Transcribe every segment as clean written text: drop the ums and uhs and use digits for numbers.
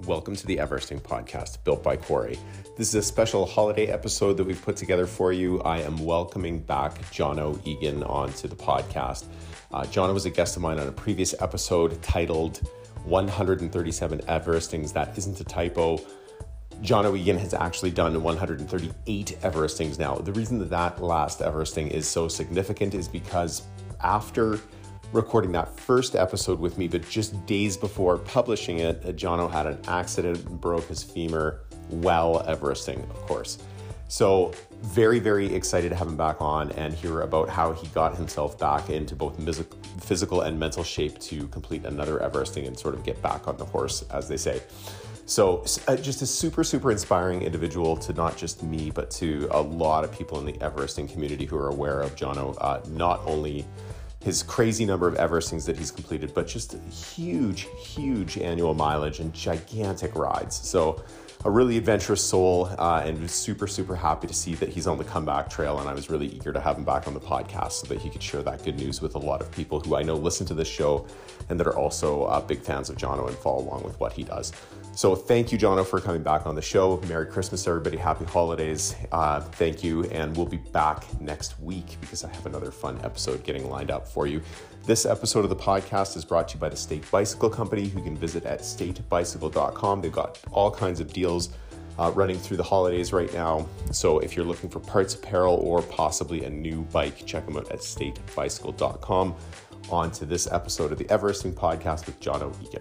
Welcome to the Everesting Podcast, built by Corey. This is a special holiday episode that we've put together for you. I am welcoming back Jono Egan onto the podcast. Jono was a guest of mine on a previous episode titled 137 Everestings. That isn't a typo. Jono Egan has actually done 138 Everestings now. The reason that last Everesting is so significant is because after recording that first episode with me, but just days before publishing it, Jono had an accident and broke his femur while Everesting, of course. So very, very excited to have him back on and hear about how he got himself back into both physical and mental shape to complete another Everesting and sort of get back on the horse, as they say. So just a super, super inspiring individual to not just me, but to a lot of people in the Everesting community who are aware of Jono, not only his crazy number of Everestings that he's completed, but just huge, huge annual mileage and gigantic rides. So a really adventurous soul, and was super, super happy to see that he's on the comeback trail. And I was really eager to have him back on the podcast so that he could share that good news with a lot of people who I know listen to this show and that are also big fans of Jono and follow along with what he does. So thank you, Jono, for coming back on the show. Merry Christmas, everybody. Happy holidays. Thank you. And we'll be back next week because I have another fun episode getting lined up for you. This episode of the podcast is brought to you by the State Bicycle Company, who you can visit at statebicycle.com. They've got all kinds of deals running through the holidays right now. So if you're looking for parts, apparel, or possibly a new bike, check them out at statebicycle.com. On to this episode of the Everesting Podcast with Jono Egan.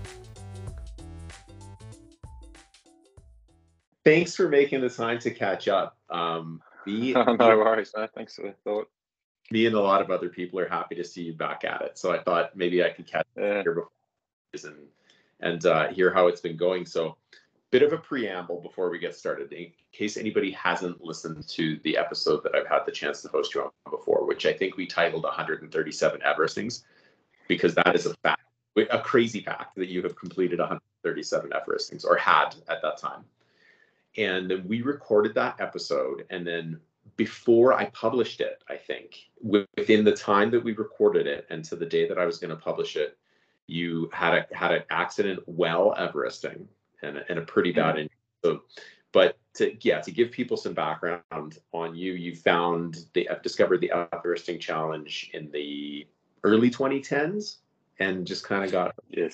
Thanks for making the time to catch up. No worries, man. Thanks for the thought. Me and a lot of other people are happy to see you back at it. So I thought maybe I could catch up here before and hear how it's been going. So bit of a preamble before we get started, in case anybody hasn't listened to the episode that I've had the chance to host you on before, which I think we titled 137 Everestings, because that is a fact, a crazy fact that you have completed 137 Everestings, or had at that time. And then we recorded that episode, and then before I published it, I think within the time that we recorded it and to the day that I was going to publish it, you had an accident while Everesting and a pretty bad injury. So, but to give people some background on you, you discovered the Everesting Challenge in the early 2010s and just kind of got it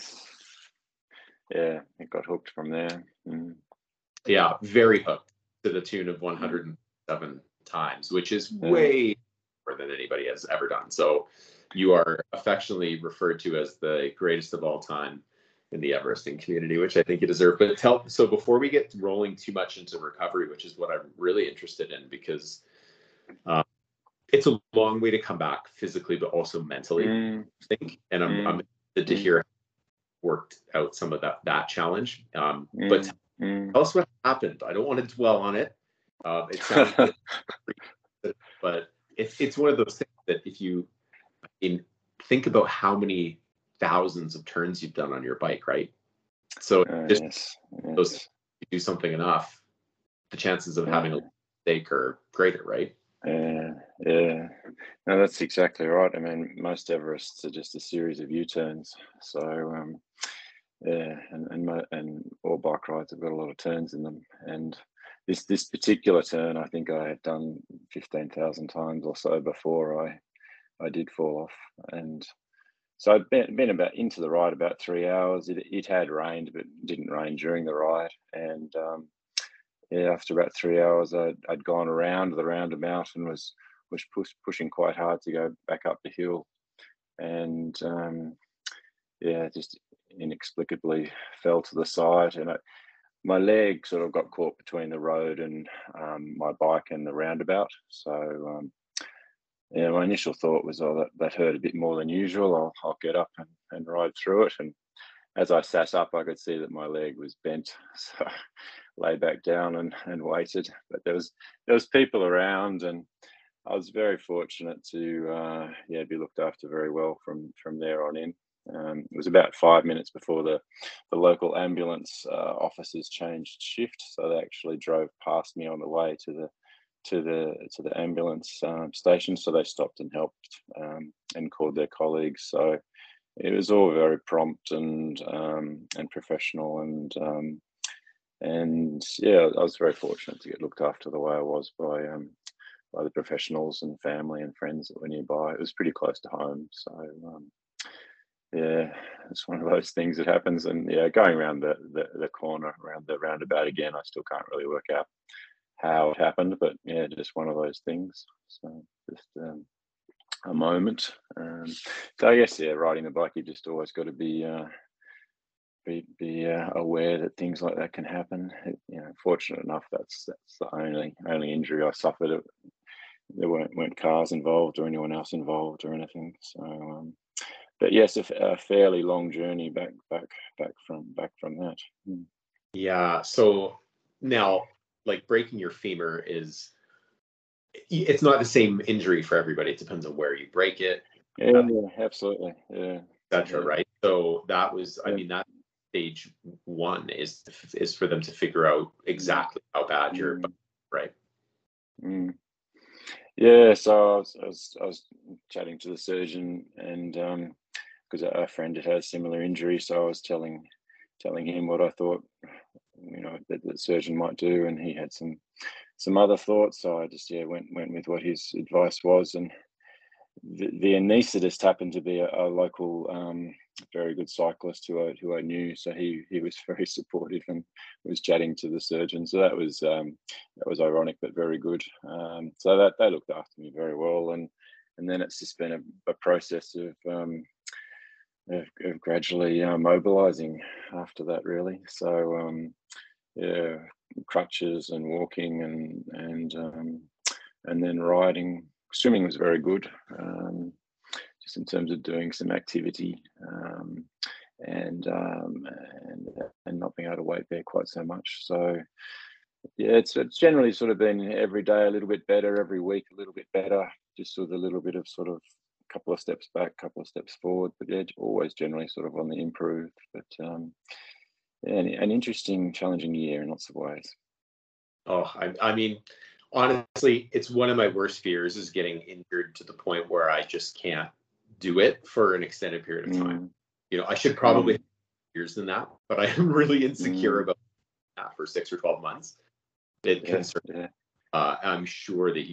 got hooked from there. Yeah, very hooked, to the tune of 107 times, which is way more than anybody has ever done. So you are affectionately referred to as the greatest of all time in the Everesting community, which I think you deserve. But so before we get rolling too much into recovery, which is what I'm really interested in, because it's a long way to come back physically, but also mentally, I think. And I'm interested to hear how you worked out some of that challenge. But tell us what happened. I don't want to dwell on it. It sounds good, but it's one of those things that if you think about how many thousands of turns you've done on your bike, right? So those, if you do something enough, the chances of having a mistake are greater, right? No, that's exactly right. I mean, most Everests are just a series of U-turns. So and all bike rides have got a lot of turns in them. And this particular turn, I think I had done 15,000 times or so before I did fall off. And so I'd been about into the ride about 3 hours. It had rained, but it didn't rain during the ride. And after about 3 hours, I'd gone around the roundabout and was pushing quite hard to go back up the hill. And just inexplicably fell to the side, and my leg sort of got caught between the road and my bike and the roundabout. So my initial thought was, that hurt a bit more than usual. I'll get up and ride through it. And as I sat up, I could see that my leg was bent, so I lay back down and waited. But there was people around, and I was very fortunate to be looked after very well from there on in. It was about 5 minutes before the local ambulance officers changed shift, so they actually drove past me on the way to the ambulance station. So they stopped and helped and called their colleagues. So it was all very prompt and professional, and yeah, I was very fortunate to get looked after the way I was by the professionals and family and friends that were nearby. It was pretty close to home, so yeah, it's one of those things that happens. And yeah, going around the corner, around the roundabout again, I still can't really work out how it happened, but yeah, just one of those things. So just a moment. So I guess, yeah, riding the bike, you just always got to be aware that things like that can happen. Fortunate enough, that's the only injury I suffered. There weren't cars involved or anyone else involved or anything. So, but yes, a fairly long journey back from that. Mm. Yeah. So now, like breaking your femur it's not the same injury for everybody. It depends on where you break it, Yeah, absolutely. Yeah. etc. Yeah. Right. So that was, I Yeah. mean, that stage one is for them to figure out exactly how bad you're, Mm. right. Mm. Yeah, so I was chatting to the surgeon, and because a friend had a similar injury, so I was telling him what I thought, that the surgeon might do, and he had some other thoughts. So I just went with what his advice was, and the anaesthetist happened to be a local very good cyclist who I knew, so he was very supportive and was chatting to the surgeon. So that was ironic but very good. So that they looked after me very well, and then it's just been a process of gradually mobilizing after that, really. So yeah, crutches and walking and then riding. Swimming was very good, just in terms of doing some activity, and not being able to wait there quite so much. So yeah, it's generally sort of been every day a little bit better, every week a little bit better, just with a little bit of sort of couple of steps back, couple of steps forward, but yeah, always generally sort of on the improve. But yeah, an interesting, challenging year in lots of ways. Oh, I mean, honestly, it's one of my worst fears is getting injured to the point where I just can't do it for an extended period of time. Mm, I should probably mm, have years than that, but I am really insecure mm, about that for 6 or 12 months. It yeah, concerns. yeah, I'm sure that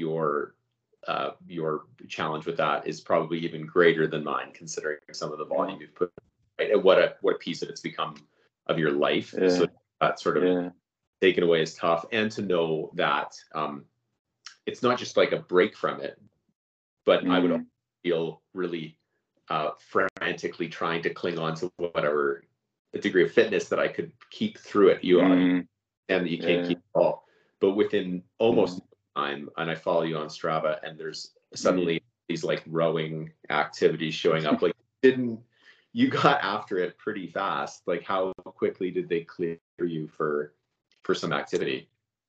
your challenge with that is probably even greater than mine, considering some of the volume you've put. Right? And what a piece of it's become of your life. yeah, So that sort of yeah. taken away is tough, and to know that it's not just like a break from it, but I would also Mm, feel really frantically trying to cling on to whatever degree of fitness that I could keep through it. mm, And you can't yeah, keep it all. But within yeah, almost no time, and I follow you on Strava, and there's mm. suddenly these like rowing activities showing up. Like, didn't you got after it pretty fast? Like, how quickly did they clear you for some activity?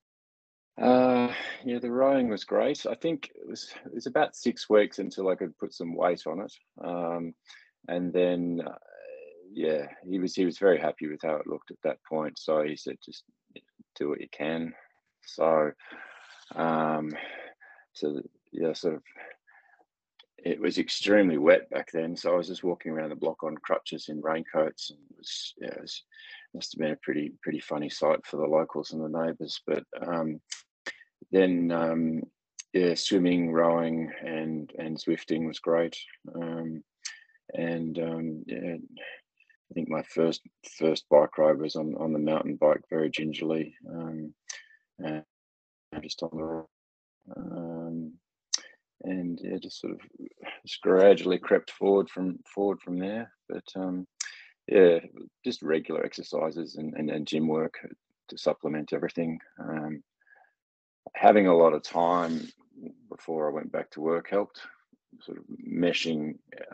Uh, yeah, the rowing was great. I think it was about 6 weeks until I could put some weight on it, and then yeah, he was very happy with how it looked at that point. So he said, just do what you can. So um, so yeah, sort of. It was extremely wet back then, so I was just walking around the block on crutches in raincoats, and it must have been a pretty funny sight for the locals and the neighbours. But then yeah, swimming, rowing, and Zwifting was great. And yeah, I think my first bike ride was on the mountain bike, very gingerly, and just on the um, and yeah, just sort of just gradually crept forward from there. But yeah, just regular exercises and gym work to supplement everything. Having a lot of time before I went back to work helped. Sort of meshing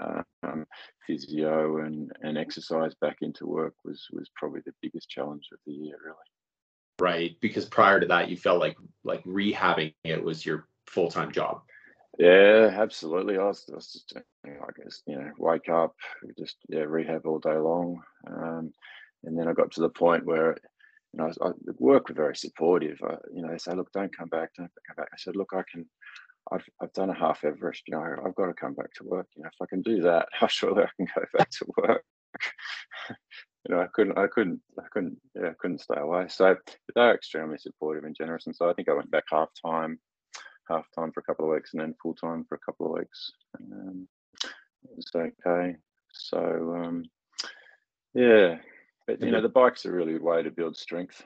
physio and exercise back into work was probably the biggest challenge of the year, really. Right, because prior to that, you felt like rehabbing it was your full-time job. Yeah, absolutely. I was just, I guess, wake up, just rehab all day long, and then I got to the point where, the work were very supportive. They say, look, don't come back. I said, look, I've done a half Everest. I've got to come back to work. If I can do that, surely I can go back to work. I couldn't stay away. So they're extremely supportive and generous, and so I think I went back half time for a couple of weeks, and then full time for a couple of weeks. It was okay. So yeah, but the bike's a really good way to build strength,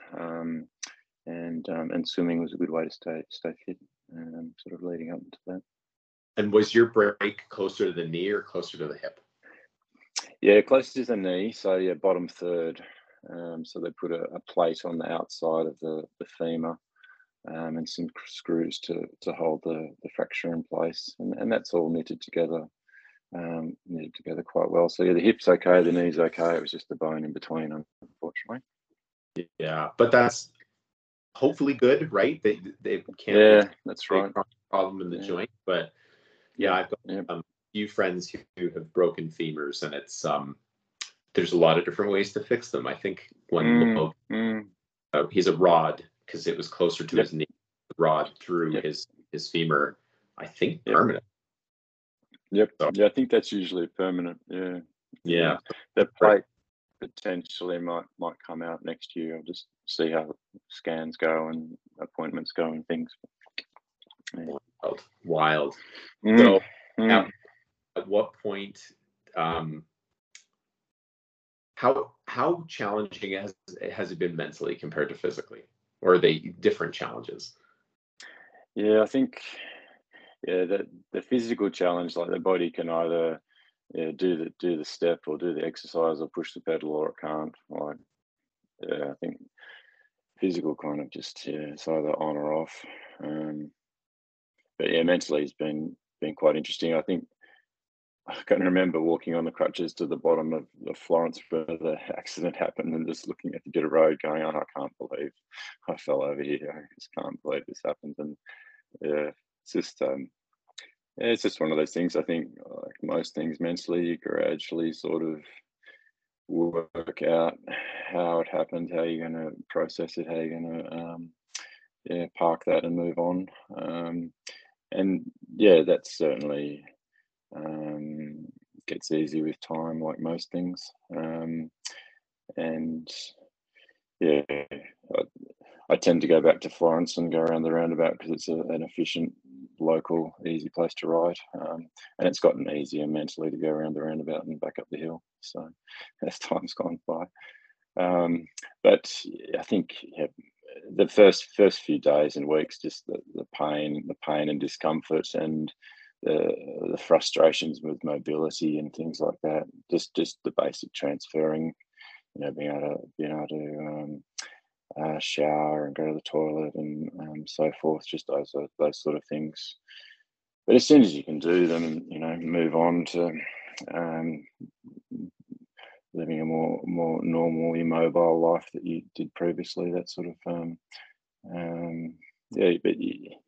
and swimming was a good way to stay fit, sort of leading up to that. And was your break closer to the knee or closer to the hip? Yeah, closer to the knee. So yeah, bottom third. So they put a plate on the outside of the femur, and some screws to hold the fracture in place, and that's all knitted together quite well. So yeah, the hip's okay, the knee's okay. It was just the bone in between, unfortunately. Yeah, but that's hopefully good, right? They can't. Yeah, that's right. Problem in the joint, but yeah, I've got a few friends who have broken femurs, and it's there's a lot of different ways to fix them. I think one he's a rod, because it was closer to his knee. The rod through his femur, I think permanent. Yep. So, yeah, I think that's usually permanent. Yeah. Yeah. The plate potentially might come out next year. I'll just see how scans go and appointments go and things. Yeah. Wild. So at what point, how challenging has it been mentally compared to physically, or are they different challenges? Yeah, I think the physical challenge, like the body can either do the step or do the exercise or push the pedal, or it can't. Like I think physical kind of just it's either on or off. But yeah, mentally it's been quite interesting. I think I can remember walking on the crutches to the bottom of Florence where the accident happened, and just looking at the bit of road going, oh, I can't believe I fell over here. I just can't believe this happened. And yeah, it's just one of those things. I think, like most things mentally, you gradually sort of work out how it happened, how you're going to process it, how you're going to park that and move on. And yeah, that's certainly gets easy with time, like most things. And yeah, I tend to go back to Florence and go around the roundabout because it's an efficient, local, easy place to ride. And it's gotten easier mentally to go around the roundabout and back up the hill. So as time's gone by. But I think the first few days and weeks, just the pain and discomfort, and the frustrations with mobility and things like that. Just the basic transferring, being able to shower and go to the toilet and so forth. Just those sort of things. But as soon as you can do them, move on to living a more normal, immobile life that you did previously. That sort of But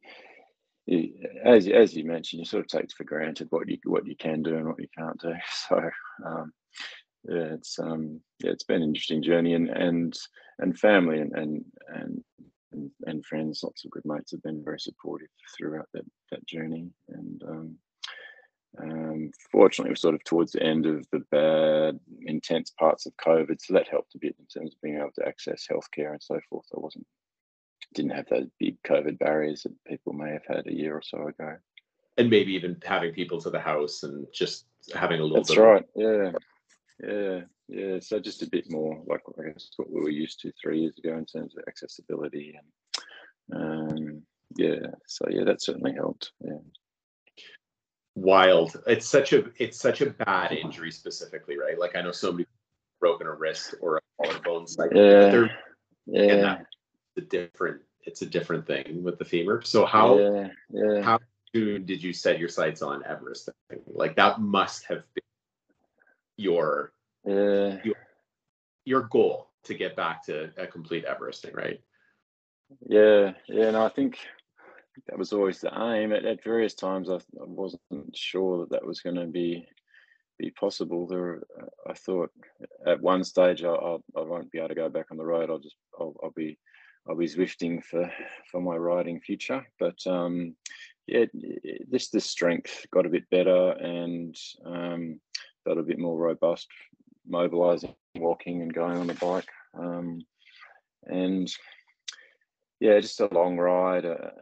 as you mentioned, you sort of take for granted what you can do and what you can't do. So it's been an interesting journey, and family and friends, lots of good mates have been very supportive throughout that journey. And fortunately, we're sort of towards the end of the bad, intense parts of COVID, so that helped a bit in terms of being able to access healthcare and so forth. I didn't have those big COVID barriers that people may have had a year or so ago. And maybe even having people to the house and just having a little bit. That's right. Yeah. So just a bit more like, I guess, what we were used to 3 years ago in terms of accessibility, and So that certainly helped. Yeah. Wild. It's such a bad injury specifically, right? Like, I know somebody broken a wrist or a collarbone, but it's a different thing with the femur. So how soon did you set your sights on Everest? Like, that must have been your goal to get back to a complete Everesting, right? No, I think that was always the aim. At various times, I wasn't sure that was going to be possible. I thought at one stage I won't be able to go back on the road. I'll be Zwifting for my riding future. But just the strength got a bit better, and felt a bit more robust, mobilising, walking, and going on the bike. And yeah, just a long ride,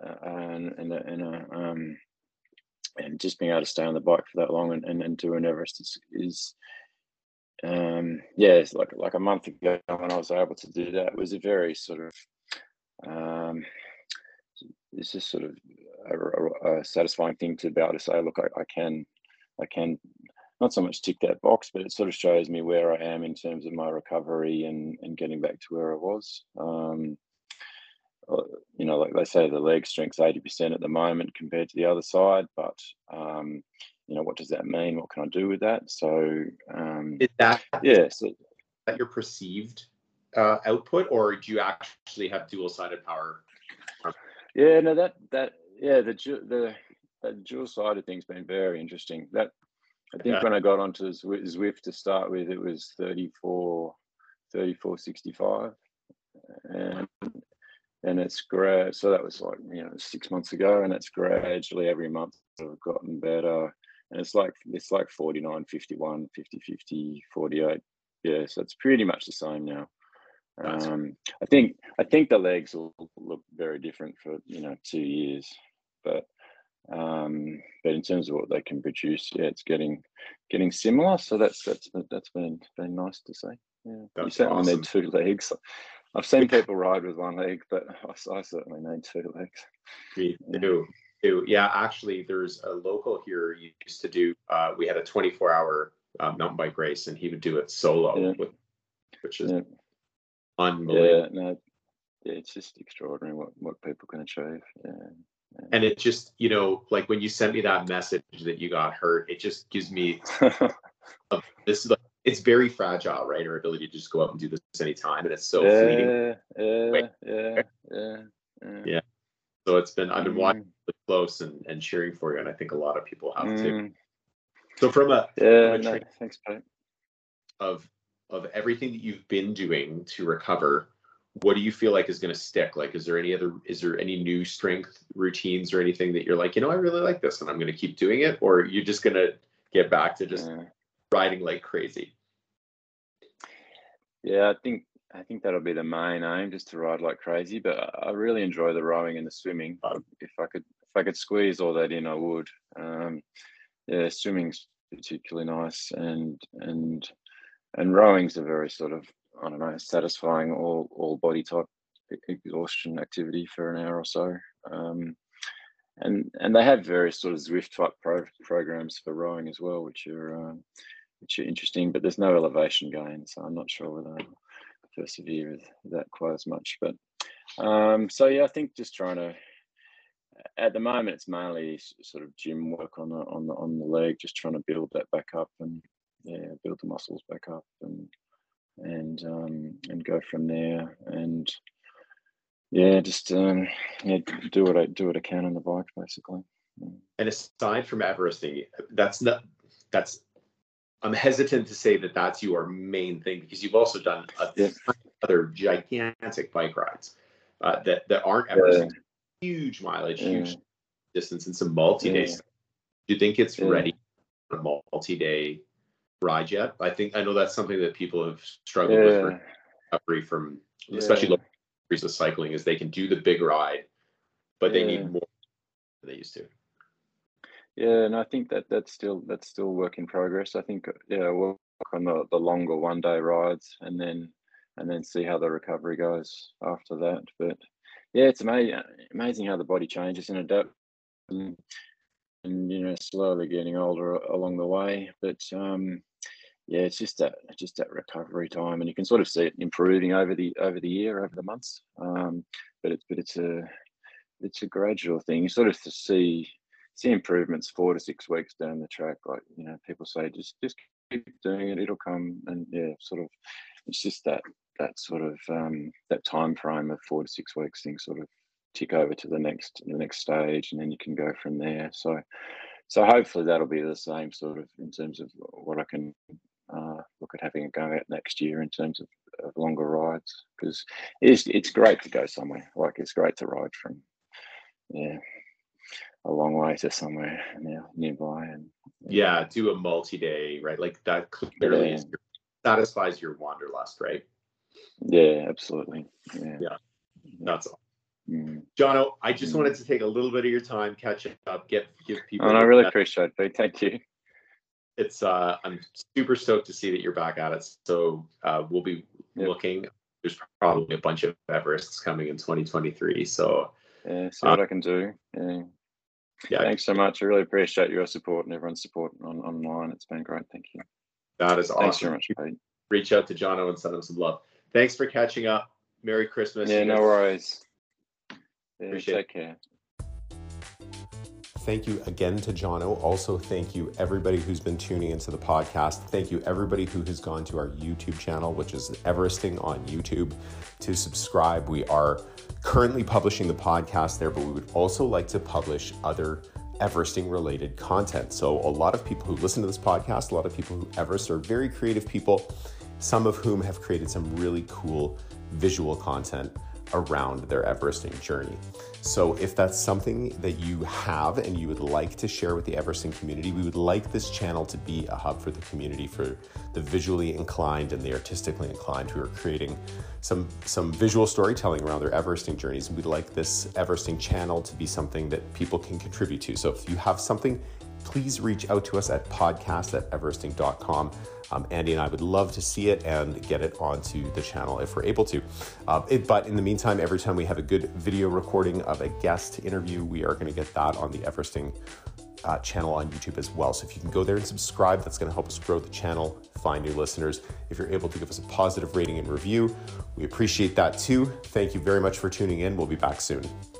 and just being able to stay on the bike for that long and do an Everest is it's like a month ago when I was able to do that. It was a very sort of it's just sort of a satisfying thing to be able to say, look, I can not so much tick that box, but it sort of shows me where I am in terms of my recovery and getting back to where I was. Like they say, the leg strength's 80% at the moment compared to the other side, but what does that mean? What can I do with that? So is that so that your perceived output, or do you actually have dual-sided power? Yeah, no, the dual side of things been very interesting. That I think when I got onto Zwift to start with, it was 3465, and it's great. So that was like 6 months ago, and it's gradually every month sort of gotten better. And it's like 49, 51, 50, 50, 48. Yeah, so it's pretty much the same now. I think the legs will look very different for 2 years, but in terms of what they can produce, it's getting similar. So that's been nice to see. Yeah, you certainly need 2 legs. I've seen people ride with 1 leg, but I certainly need 2 legs. Me too. Yeah, actually, there's a local here who used to do. We had a 24-hour mountain bike race, and he would do it solo, which is unbelievable. It's just extraordinary what people can achieve. And it just, like when you sent me that message that you got hurt, it just gives me this. It's very fragile, right? Our ability to just go out and do this anytime, and it's so fleeting. Yeah. So I've been watching it close and cheering for you, and I think a lot of people have too. So from a thanks, Pete. Of everything that you've been doing to recover, what do you feel like is going to stick? Like, is there any new strength routines or anything that you're like, I really like this and I'm going to keep doing it? Or you're just going to get back to just riding like crazy? Yeah, I think that'll be the main aim, just to ride like crazy. But I really enjoy the rowing and the swimming. If I could squeeze all that in, I would. Swimming's particularly nice, and rowing's a very sort of, I don't know, satisfying all body type exhaustion activity for an hour or so. And they have various sort of Zwift type programs for rowing as well, which are interesting. But there's no elevation gain, so I'm not sure whether I'll persevere with that quite as much. But I think just trying to. At the moment, it's mainly sort of gym work on the leg, just trying to build that back up and build the muscles back up and go from there, and just do what I can on the bike, basically. And aside from Everesting, I'm hesitant to say that that's your main thing, because you've also done other gigantic bike rides that aren't Everesting. Huge mileage, huge distance, and some multi-day stuff. Do you think it's ready for a multi-day ride yet? I know that's something that people have struggled with for recovery from, especially local countries with cycling, is they can do the big ride, but they need more than they used to. Yeah, and I think that's still work in progress. I think we'll work on the longer 1-day rides and then see how the recovery goes after that. But it's amazing how the body changes and adapts, and slowly getting older along the way. But it's just that recovery time, and you can sort of see it improving over the year, over the months. But it's a gradual thing. You sort of see improvements 4 to 6 weeks down the track. Like, people say, just keep doing it, it'll come. And sort of, it's just that sort of that time frame of 4 to 6 weeks, things sort of tick over to the next stage, and then you can go from there. So hopefully that'll be the same sort of in terms of what I can look at having a go at next year in terms of longer rides, because it's great to go somewhere. Like, it's great to ride from a long way to somewhere now nearby. And yeah, do a multi-day, right? Like that clearly satisfies your wanderlust, right? Yeah, absolutely. Yeah, that's all. Jono, I just wanted to take a little bit of your time, catch up, give people. And I really appreciate it. Thank you. It's I'm super stoked to see that you're back at it. So we'll be looking. There's probably a bunch of Everests coming in 2023. So see what I can do. Yeah. Thanks so much. I really appreciate your support and everyone's support online. It's been great. Thank you. That is awesome. Thanks very much, Pete. Reach out to Jono and send him some love. Thanks for catching up. Merry Christmas. Yeah, no worries. Yeah, take care. Thank you again to Jono. Also, thank you everybody who's been tuning into the podcast. Thank you everybody who has gone to our YouTube channel, which is Everesting on YouTube, to subscribe. We are currently publishing the podcast there, but we would also like to publish other Everesting related content. So a lot of people who listen to this podcast, a lot of people who Everest are very creative people, some of whom have created some really cool visual content around their Everesting journey. So if that's something that you have and you would like to share with the Everesting community, we would like this channel to be a hub for the community, for the visually inclined and the artistically inclined who are creating some visual storytelling around their Everesting journeys. We'd like this Everesting channel to be something that people can contribute to. So if you have something, please reach out to us at podcast@everesting.com. Andy and I would love to see it and get it onto the channel if we're able to. But in the meantime, every time we have a good video recording of a guest interview, we are going to get that on the Everesting channel on YouTube as well. So if you can go there and subscribe, that's going to help us grow the channel, find new listeners. If you're able to give us a positive rating and review, we appreciate that too. Thank you very much for tuning in. We'll be back soon.